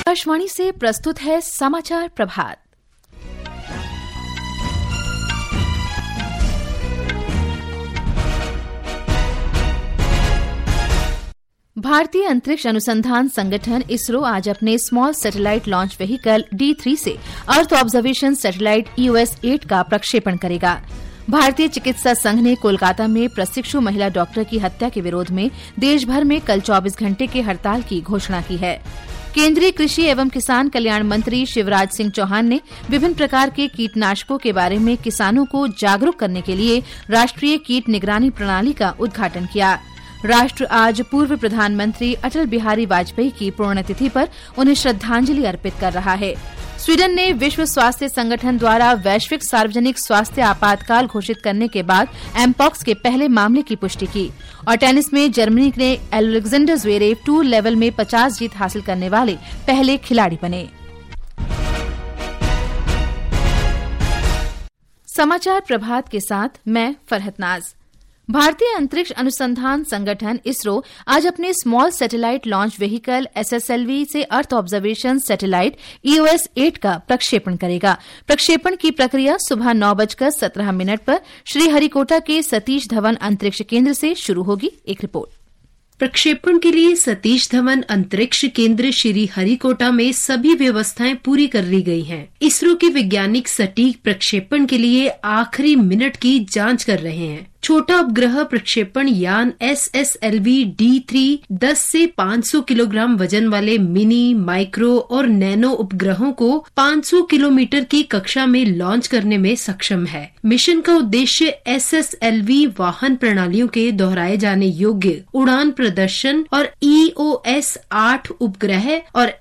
आकाशवाणी से प्रस्तुत है समाचार प्रभात। भारतीय अंतरिक्ष अनुसंधान संगठन इसरो आज अपने small satellite launch vehicle D3 से अर्थ ऑब्जर्वेशन सैटेलाइट EOS-8 का प्रक्षेपण करेगा। भारतीय चिकित्सा संघ ने कोलकाता में प्रशिक्षु महिला डॉक्टर की हत्या के विरोध में देश भर में कल 24 घंटे के हड़ताल की घोषणा की है। केंद्रीय कृषि एवं किसान कल्याण मंत्री शिवराज सिंह चौहान ने विभिन्न प्रकार के कीटनाशकों के बारे में किसानों को जागरूक करने के लिए राष्ट्रीय कीट निगरानी प्रणाली का उद्घाटन किया। राष्ट्र आज पूर्व प्रधानमंत्री अटल बिहारी वाजपेयी की पुण्यतिथि पर उन्हें श्रद्धांजलि अर्पित कर रहा है। स्वीडन ने विश्व स्वास्थ्य संगठन द्वारा वैश्विक सार्वजनिक स्वास्थ्य आपातकाल घोषित करने के बाद एमपॉक्स के पहले मामले की पुष्टि की। और टेनिस में जर्मनी ने अलेक्जेंडर ज़्वेरेव टूर लेवल में 50 जीत हासिल करने वाले पहले खिलाड़ी बने। समाचार प्रभात के साथ मैं फरहत नाज। भारतीय अंतरिक्ष अनुसंधान संगठन इसरो आज अपने small satellite launch vehicle SSLV से अर्थ ऑब्जर्वेशन सैटेलाइट EOS-8 का प्रक्षेपण करेगा। प्रक्षेपण की प्रक्रिया सुबह 9:17 पर श्रीहरिकोटा के सतीश धवन अंतरिक्ष केंद्र से शुरू होगी। एक रिपोर्ट। प्रक्षेपण के लिए सतीश धवन अंतरिक्ष केंद्र श्रीहरिकोटा में सभी व्यवस्थाएं पूरी कर ली गई हैं। इसरो के वैज्ञानिक सटीक प्रक्षेपण के लिए आखिरी मिनट की जांच कर रहे हैं। छोटा उपग्रह प्रक्षेपण यान SSLV D3 10 से 500 किलोग्राम वजन वाले मिनी, माइक्रो और नैनो उपग्रहों को 500 किलोमीटर की कक्षा में लॉन्च करने में सक्षम है। मिशन का उद्देश्य SSLV वाहन प्रणालियों के दोहराए जाने योग्य उड़ान प्रदर्शन और EOS-8 उपग्रह और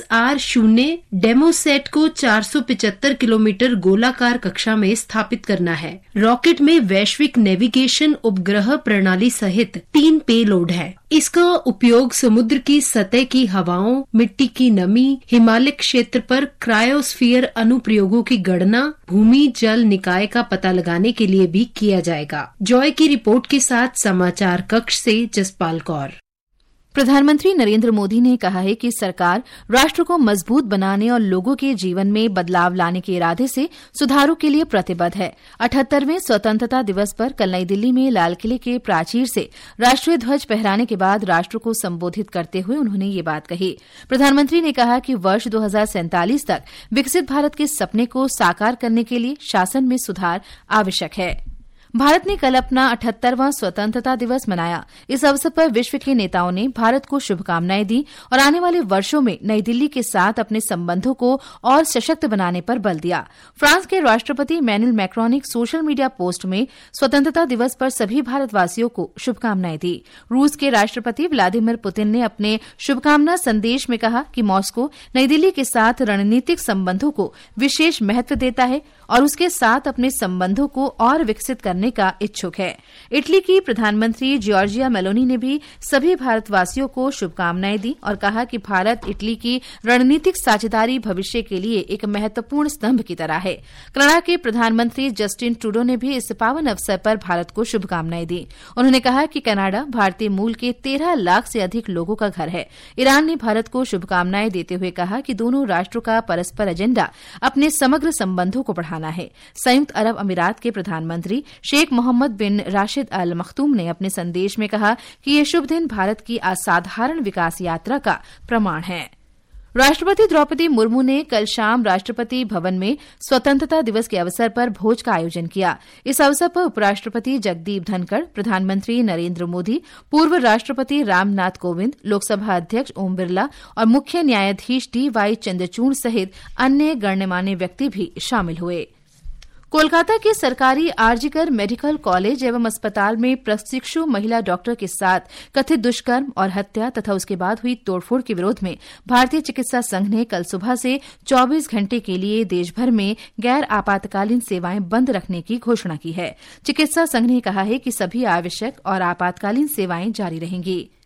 SR-0 डेमोसेट को 475 किलोमीटर गोलाकार कक्षा में स्थापित करना है। रॉकेट में वैश्विक नेविगेशन उपग्रह प्रणाली सहित 3 पेलोड है। इसका उपयोग समुद्र की सतह की हवाओं, मिट्टी की नमी, हिमालय क्षेत्र पर क्रायोस्फीयर अनुप्रयोगों की गणना, भूमि जल निकाय का पता लगाने के लिए भी किया जाएगा। जॉय की रिपोर्ट के साथ समाचार कक्ष से जसपाल कौर। प्रधानमंत्री नरेंद्र मोदी ने कहा है कि सरकार राष्ट्र को मजबूत बनाने और लोगों के जीवन में बदलाव लाने के इरादे से सुधारों के लिए प्रतिबद्ध है। 78वें स्वतंत्रता दिवस पर कल नई दिल्ली में लाल किले के प्राचीर से राष्ट्रीय ध्वज फहराने के बाद राष्ट्र को संबोधित करते हुए उन्होंने ये बात कही। प्रधानमंत्री ने कहा कि वर्ष 2047 तक विकसित भारत के सपने को साकार करने के लिए शासन में सुधार आवश्यक है। भारत ने कल अपना 78वां स्वतंत्रता दिवस मनाया। इस अवसर पर विश्व के नेताओं ने भारत को शुभकामनाएं दी और आने वाले वर्षों में नई दिल्ली के साथ अपने संबंधों को और सशक्त बनाने पर बल दिया। फ्रांस के राष्ट्रपति इमैनुअल मैक्रोन ने सोशल मीडिया पोस्ट में स्वतंत्रता दिवस पर सभी भारतवासियों को शुभकामनाएं दी। रूस के राष्ट्रपति व्लादिमीर पुतिन ने अपने शुभकामना संदेश में कहा कि मॉस्को नई दिल्ली के साथ रणनीतिक संबंधों को विशेष महत्व देता है और उसके साथ अपने संबंधों को और विकसित करने का इच्छुक है। इटली की प्रधानमंत्री जॉर्जिया मेलोनी ने भी सभी भारतवासियों को शुभकामनाएं दी और कहा कि भारत इटली की रणनीतिक साझेदारी भविष्य के लिए एक महत्वपूर्ण स्तंभ की तरह है। कनाडा के प्रधानमंत्री जस्टिन ट्रूडो ने भी इस पावन अवसर पर भारत को शुभकामनाएं दी। उन्होंने कहा कि कनाडा भारतीय मूल के 13 लाख से अधिक लोगों का घर है। ईरान ने भारत को शुभकामनाएं देते हुए कहा कि दोनों राष्ट्रों का परस्पर एजेंडा अपने समग्र संबंधों को बढ़ाना है। संयुक्त अरब अमीरात के प्रधानमंत्री शेख मोहम्मद बिन राशिद अल मख्तूम ने अपने संदेश में कहा कि ये शुभ दिन भारत की असाधारण विकास यात्रा का प्रमाण है। राष्ट्रपति द्रौपदी मुर्मू ने कल शाम राष्ट्रपति भवन में स्वतंत्रता दिवस के अवसर पर भोज का आयोजन किया। इस अवसर पर उपराष्ट्रपति जगदीप धनखड़, प्रधानमंत्री नरेंद्र मोदी, पूर्व राष्ट्रपति रामनाथ कोविंद, लोकसभा अध्यक्ष ओम बिरला और मुख्य न्यायाधीश DY चंद्रचूड़ सहित अन्य गणमान्य व्यक्ति भी शामिल हुए। कोलकाता के सरकारी आरजीकर मेडिकल कॉलेज एवं अस्पताल में प्रशिक्षु महिला डॉक्टर के साथ कथित दुष्कर्म और हत्या तथा उसके बाद हुई तोड़फोड़ के विरोध में भारतीय चिकित्सा संघ ने कल सुबह से 24 घंटे के लिए देश भर में गैर आपातकालीन सेवाएं बंद रखने की घोषणा की है। चिकित्सा संघ ने कहा है कि सभी आवश्यक और आपातकालीन सेवाएं जारी रहेंगी।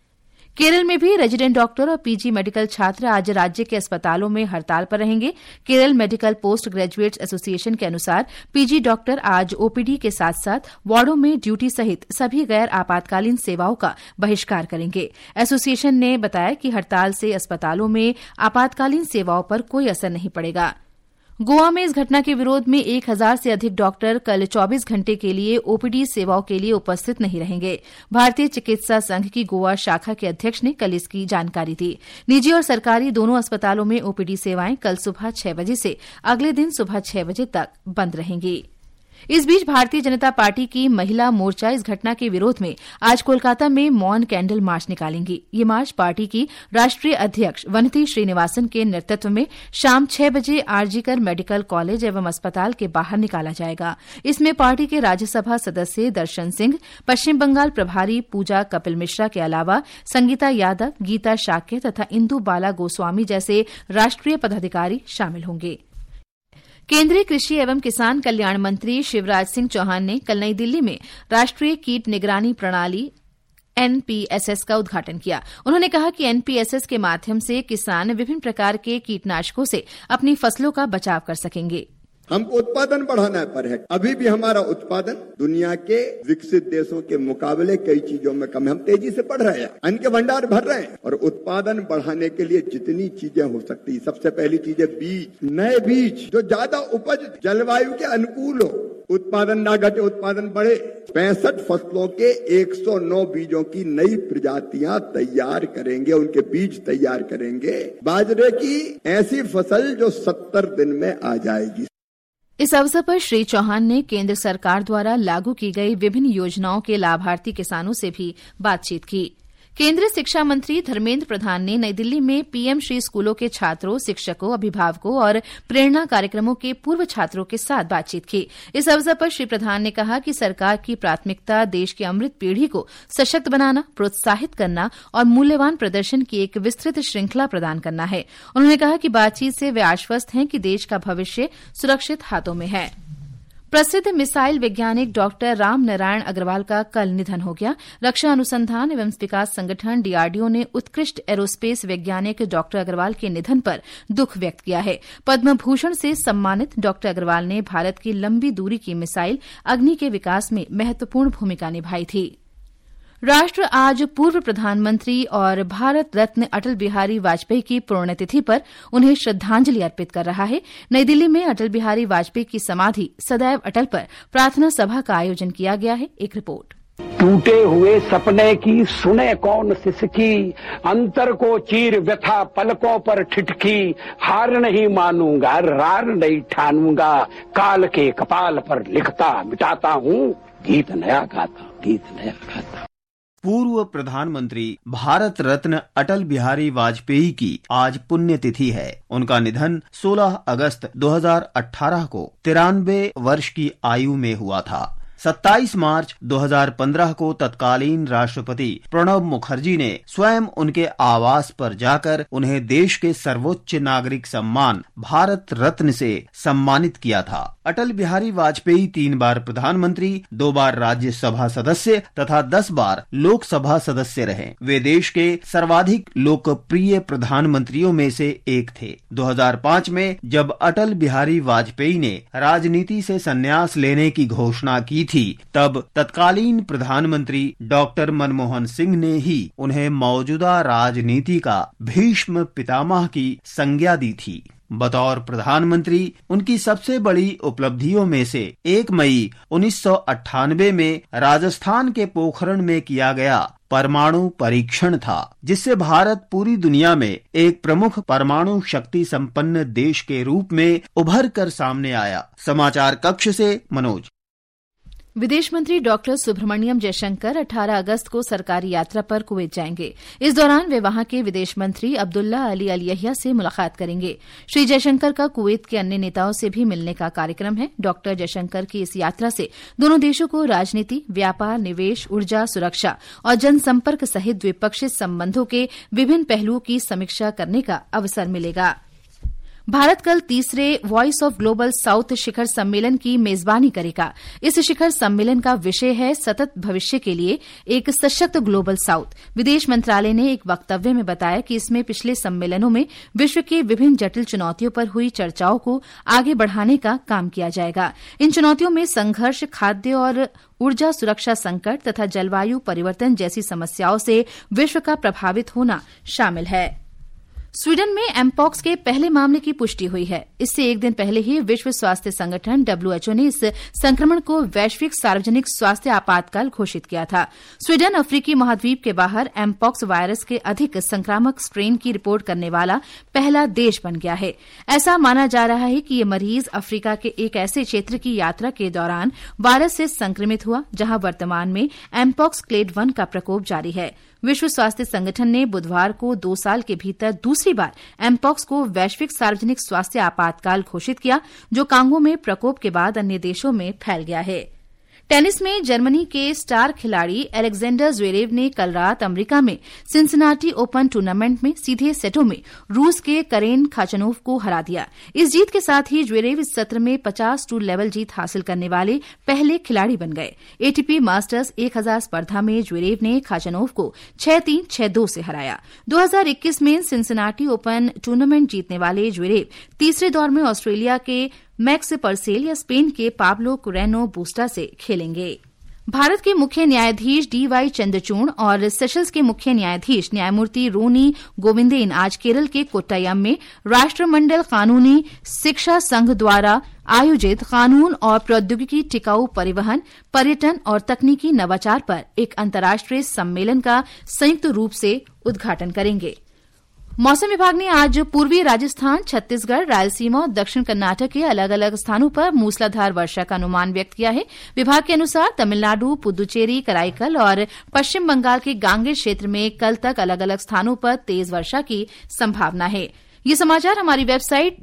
केरल में भी रेजिडेंट डॉक्टर और पीजी मेडिकल छात्र आज राज्य के अस्पतालों में हड़ताल पर रहेंगे। Kerala medical post graduates association के अनुसार पीजी डॉक्टर आज ओपीडी के साथ साथ वार्डों में ड्यूटी सहित सभी गैर आपातकालीन सेवाओं का बहिष्कार करेंगे। एसोसिएशन ने बताया कि हड़ताल से अस्पतालों में आपातकालीन सेवाओं पर कोई असर नहीं पड़ेगा। गोवा में इस घटना के विरोध में 1000 से अधिक डॉक्टर कल 24 घंटे के लिए ओपीडी सेवाओं के लिए उपस्थित नहीं रहेंगे। भारतीय चिकित्सा संघ की गोवा शाखा के अध्यक्ष ने कल इसकी जानकारी दी। निजी और सरकारी दोनों अस्पतालों में ओपीडी सेवाएं कल सुबह 6 बजे से अगले दिन सुबह 6 बजे तक बंद रहेंगी। इस बीच भारतीय जनता पार्टी की महिला मोर्चा इस घटना के विरोध में आज कोलकाता में मौन कैंडल मार्च निकालेंगी। ये मार्च पार्टी की राष्ट्रीय अध्यक्ष वनिती श्रीनिवासन के नेतृत्व में शाम 6 बजे आरजीकर मेडिकल कॉलेज एवं अस्पताल के बाहर निकाला जाएगा। इसमें पार्टी के राज्यसभा सदस्य दर्शन सिंह, पश्चिम बंगाल प्रभारी पूजा कपिल मिश्रा के अलावा संगीता यादव, गीता शाक्य तथा इंदु बाला गोस्वामी जैसे राष्ट्रीय पदाधिकारी शामिल होंगे। केंद्रीय कृषि एवं किसान कल्याण मंत्री शिवराज सिंह चौहान ने कल नई दिल्ली में राष्ट्रीय कीट निगरानी प्रणाली एनपीएसएस का उद्घाटन किया। उन्होंने कहा कि एनपीएसएस के माध्यम से किसान विभिन्न प्रकार के कीटनाशकों से अपनी फसलों का बचाव कर सकेंगे। हमको उत्पादन बढ़ाना पर है। अभी भी हमारा उत्पादन दुनिया के विकसित देशों के मुकाबले कई चीजों में कम है। हम तेजी से बढ़ रहे हैं, अन्न के भंडार भर रहे हैं और उत्पादन बढ़ाने के लिए जितनी चीजें हो सकती, सबसे पहली चीज है बीज, नए बीज जो ज्यादा उपज जलवायु के अनुकूल हो, उत्पादन ना घटे, उत्पादन बढ़े। 65 फसलों के 109 बीजों की नई प्रजातियां तैयार करेंगे, उनके बीज तैयार करेंगे। बाजरे की ऐसी फसल जो 70 दिन में आ जाएगी। इस अवसर पर श्री चौहान ने केंद्र सरकार द्वारा लागू की गई विभिन्न योजनाओं के लाभार्थी किसानों से भी बातचीत की। केंद्रीय शिक्षा मंत्री धर्मेंद्र प्रधान ने नई दिल्ली में पीएम श्री स्कूलों के छात्रों, शिक्षकों, अभिभावकों और प्रेरणा कार्यक्रमों के पूर्व छात्रों के साथ बातचीत की। इस अवसर पर श्री प्रधान ने कहा कि सरकार की प्राथमिकता देश की अमृत पीढ़ी को सशक्त बनाना, प्रोत्साहित करना और मूल्यवान प्रदर्शन की एक विस्तृत श्रृंखला प्रदान करना है। उन्होंने कहा कि बातचीत से वे आश्वस्त हैं कि देश का भविष्य सुरक्षित हाथों में है। प्रसिद्ध मिसाइल वैज्ञानिक डॉक्टर राम नारायण अग्रवाल का कल निधन हो गया। रक्षा अनुसंधान एवं विकास संगठन डीआरडीओ ने उत्कृष्ट एरोस्पेस वैज्ञानिक डॉक्टर अग्रवाल के निधन पर दुख व्यक्त किया है। पद्म भूषण से सम्मानित डॉक्टर अग्रवाल ने भारत की लंबी दूरी की मिसाइल अग्नि के विकास में महत्वपूर्ण भूमिका निभाई थी। राष्ट्र आज पूर्व प्रधानमंत्री और भारत रत्न अटल बिहारी वाजपेयी की पुण्यतिथि पर उन्हें श्रद्धांजलि अर्पित कर रहा है। नई दिल्ली में अटल बिहारी वाजपेयी की समाधि सदैव अटल पर प्रार्थना सभा का आयोजन किया गया है। एक रिपोर्ट। टूटे हुए सपने की सुने कौन सिसकी, अंतर को चीर व्यथा पलकों पर ठिठकी, हार नहीं मानूंगा, रार नहीं ठानूंगा, काल के कपाल पर लिखता मिटाता हूँ, गीत नया गाता, गीत नया गाता। पूर्व प्रधानमंत्री भारत रत्न अटल बिहारी वाजपेयी की आज पुण्यतिथि है। उनका निधन 16 अगस्त 2018 को 93 वर्ष की आयु में हुआ था। 27 मार्च 2015 को तत्कालीन राष्ट्रपति प्रणब मुखर्जी ने स्वयं उनके आवास पर जाकर उन्हें देश के सर्वोच्च नागरिक सम्मान भारत रत्न से सम्मानित किया था। अटल बिहारी वाजपेयी 3 बार प्रधानमंत्री, 2 बार राज्यसभा सदस्य तथा 10 बार लोकसभा सदस्य रहे। वे देश के सर्वाधिक लोकप्रिय प्रधानमंत्रियों में से एक थे। 2005 में जब अटल बिहारी वाजपेयी ने राजनीति से संन्यास लेने की घोषणा की थी, तब तत्कालीन प्रधानमंत्री डॉक्टर मनमोहन सिंह ने ही उन्हें मौजूदा राजनीति का भीष्म पितामह की संज्ञा दी थी। बतौर प्रधानमंत्री उनकी सबसे बड़ी उपलब्धियों में से 1 मई 1998 में राजस्थान के पोखरण में किया गया परमाणु परीक्षण था, जिससे भारत पूरी दुनिया में एक प्रमुख परमाणु शक्ति संपन्न देश के रूप में उभर कर सामने आया। समाचार कक्ष से मनोज। विदेश मंत्री डॉक्टर सुब्रमण्यम जयशंकर 18 अगस्त को सरकारी यात्रा पर कुवैत जाएंगे। इस दौरान वे वहां के विदेश मंत्री अब्दुल्ला अली अल यहिया से मुलाकात करेंगे। श्री जयशंकर का कुवैत के अन्य नेताओं से भी मिलने का कार्यक्रम है। डॉक्टर जयशंकर की इस यात्रा से दोनों देशों को राजनीति, व्यापार, निवेश, ऊर्जा, सुरक्षा और जनसंपर्क सहित द्विपक्षीय संबंधों के विभिन्न पहलुओं की समीक्षा करने का अवसर मिलेगा। भारत कल तीसरे वॉइस ऑफ ग्लोबल साउथ शिखर सम्मेलन की मेजबानी करेगा। इस शिखर सम्मेलन का विषय है सतत भविष्य के लिए एक सशक्त ग्लोबल साउथ। विदेश मंत्रालय ने एक वक्तव्य में बताया कि इसमें पिछले सम्मेलनों में विश्व के विभिन्न जटिल चुनौतियों पर हुई चर्चाओं को आगे बढ़ाने का काम किया जाएगा। इन चुनौतियों में संघर्ष, खाद्य और ऊर्जा सुरक्षा संकट तथा जलवायु परिवर्तन जैसी समस्याओं से विश्व का प्रभावित होना शामिल है। स्वीडन में एमपॉक्स के पहले मामले की पुष्टि हुई है। इससे एक दिन पहले ही विश्व स्वास्थ्य संगठन WHO ने इस संक्रमण को वैश्विक सार्वजनिक स्वास्थ्य आपातकाल घोषित किया था। स्वीडन अफ्रीकी महाद्वीप के बाहर एमपॉक्स वायरस के अधिक संक्रामक स्ट्रेन की रिपोर्ट करने वाला पहला देश बन गया है। ऐसा माना जा रहा है कि ये मरीज अफ्रीका के एक ऐसे क्षेत्र की यात्रा के दौरान वायरस से संक्रमित हुआ जहां वर्तमान में एमपॉक्स क्लेड 1 का प्रकोप जारी है। विश्व स्वास्थ्य संगठन ने बुधवार को 2 साल के भीतर दूसरी बार एमपॉक्स को वैश्विक सार्वजनिक स्वास्थ्य आपातकाल घोषित किया, जो कांगो में प्रकोप के बाद अन्य देशों में फैल गया है। टेनिस में जर्मनी के स्टार खिलाड़ी अलेक्जेंडर ज्वेरेव ने कल रात अमेरिका में सिंसिनाटी ओपन टूर्नामेंट में सीधे सेटों में रूस के करेन खाचनोव को हरा दिया। इस जीत के साथ ही ज्वेरेव इस सत्र में 50 टूर लेवल जीत हासिल करने वाले पहले खिलाड़ी बन गए। एटीपी मास्टर्स 1000 स्पर्धा में ज्वेरेव ने खाचनोव को 6-3, 6-2 से हराया। 2021 में सिंसिनाटी ओपन टूर्नामेंट जीतने वाले ज्वेरेव तीसरे दौर में ऑस्ट्रेलिया के मैक्स पर्सेल या स्पेन के पाब्लो कुरेनो बूस्टा से खेलेंगे। भारत के मुख्य न्यायाधीश DY चंद्रचूड़ और सेशल्स के मुख्य न्यायाधीश न्यायमूर्ति रोनी गोविंदेन आज केरल के कोट्टयम में राष्ट्रमंडल कानूनी शिक्षा संघ द्वारा आयोजित कानून और प्रौद्योगिकी टिकाऊ परिवहन, पर्यटन और तकनीकी नवाचार पर एक अंतर्राष्ट्रीय सम्मेलन का संयुक्त रूप से उद्घाटन करेंगे। मौसम विभाग ने आज पूर्वी राजस्थान, छत्तीसगढ़, रायलसीमा और दक्षिण कर्नाटक के अलग अलग स्थानों पर मूसलाधार वर्षा का अनुमान व्यक्त किया है। विभाग के अनुसार तमिलनाडु, पुदुचेरी, कराईकल और पश्चिम बंगाल के गांगेय क्षेत्र में कल तक अलग अलग स्थानों पर तेज वर्षा की संभावना है। ये समाचार हमारी वेबसाइट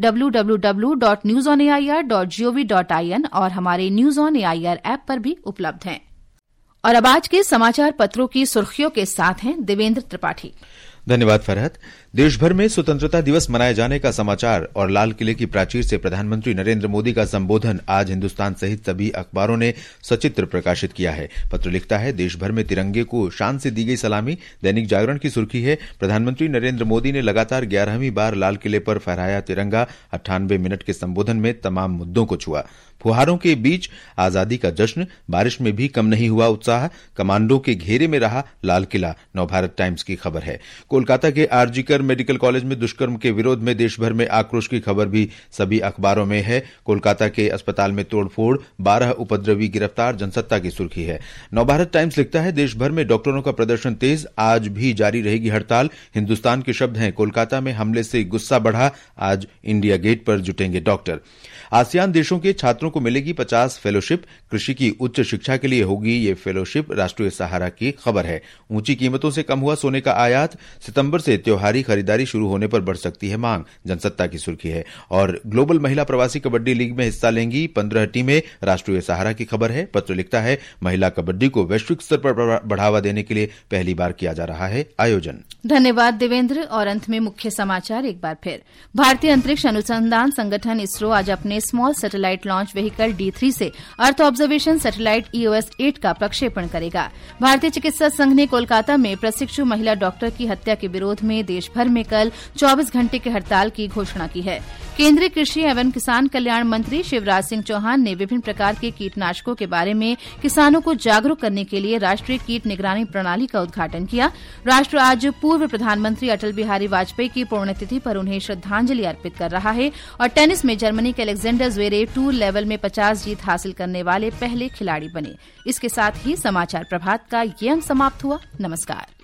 www.newsonair.gov.in और हमारे न्यूज ऑन एआईआर ऐप पर भी उपलब्ध हैं। और अब आज के समाचार पत्रों की सुर्खियों के साथ हैं देवेंद्र त्रिपाठी। धन्यवाद फरहत। देश भर में स्वतंत्रता दिवस मनाए जाने का समाचार और लाल किले की प्राचीर से प्रधानमंत्री नरेंद्र मोदी का संबोधन आज हिंदुस्तान सहित सभी अखबारों ने सचित्र प्रकाशित किया है। पत्र लिखता है, देश भर में तिरंगे को शान से दी गई सलामी। दैनिक जागरण की सुर्खी है, प्रधानमंत्री नरेंद्र मोदी ने लगातार 11वीं बार लाल किले पर फहराया तिरंगा। 98 मिनट के संबोधन में तमाम मुद्दों को छुआ। फुहारों के बीच आजादी का जश्न, बारिश में भी कम नहीं हुआ उत्साह। कमांडो के घेरे में रहा लाल किला, नवभारत टाइम्स की खबर है। कोलकाता के आरजीकर मेडिकल कॉलेज में दुष्कर्म के विरोध में देश भर में आक्रोश की खबर भी सभी अखबारों में है। कोलकाता के अस्पताल में तोड़फोड़, 12 उपद्रवी गिरफ्तार, जनसत्ता की सुर्खी है। नवभारत टाइम्स लिखता है, देश भर में डॉक्टरों का प्रदर्शन तेज, आज भी जारी रहेगी हड़ताल। हिंदुस्तान के शब्द हैं, कोलकाता में हमले से गुस्सा बढ़ा, आज इंडिया गेट पर जुटेंगे डॉक्टर। आसियान देशों के छात्रों को मिलेगी 50 फेलोशिप। कृषि की उच्च शिक्षा के लिए होगी ये फेलोशिप, राष्ट्रीय सहारा की खबर है। ऊंची कीमतों से कम हुआ सोने का आयात, सितंबर से त्योहारी खरीदारी शुरू होने पर बढ़ सकती है मांग, जनसत्ता की सुर्खी है। और ग्लोबल महिला प्रवासी कबड्डी लीग में हिस्सा लेंगी 15 टीमें, राष्ट्रीय सहारा की खबर है। पत्र लिखता है, महिला कबड्डी को वैश्विक स्तर पर बढ़ावा देने के लिए पहली बार किया जा रहा है आयोजन। धन्यवाद देवेंद्र। और अंत में मुख्य समाचार एक बार फिर। भारतीय अंतरिक्ष अनुसंधान संगठन इसरो आज अपने small satellite launch vehicle D3 से अर्थ ऑब्जर्वेशन सैटेलाइट EOS-8 का प्रक्षेपण करेगा। भारतीय चिकित्सा संघ ने कोलकाता में प्रशिक्षु महिला डॉक्टर की हत्या के विरोध में देश भर में कल 24 घंटे की हड़ताल की घोषणा की है। केंद्रीय कृषि एवं किसान कल्याण मंत्री शिवराज सिंह चौहान ने विभिन्न प्रकार के कीटनाशकों के बारे में किसानों को जागरूक करने के लिए राष्ट्रीय कीट निगरानी प्रणाली का उद्घाटन किया। राष्ट्र आज पूर्व प्रधानमंत्री अटल बिहारी वाजपेयी की पुण्यतिथि पर उन्हें श्रद्धांजलि अर्पित कर रहा है। और टेनिस में जर्मनी के अलेक्जेंडर ज्वेरेव टूर लेवल में 50 जीत हासिल करने वाले पहले खिलाड़ी बने। इसके साथ ही समाचार प्रभात का ये अंक समाप्त हुआ। नमस्कार।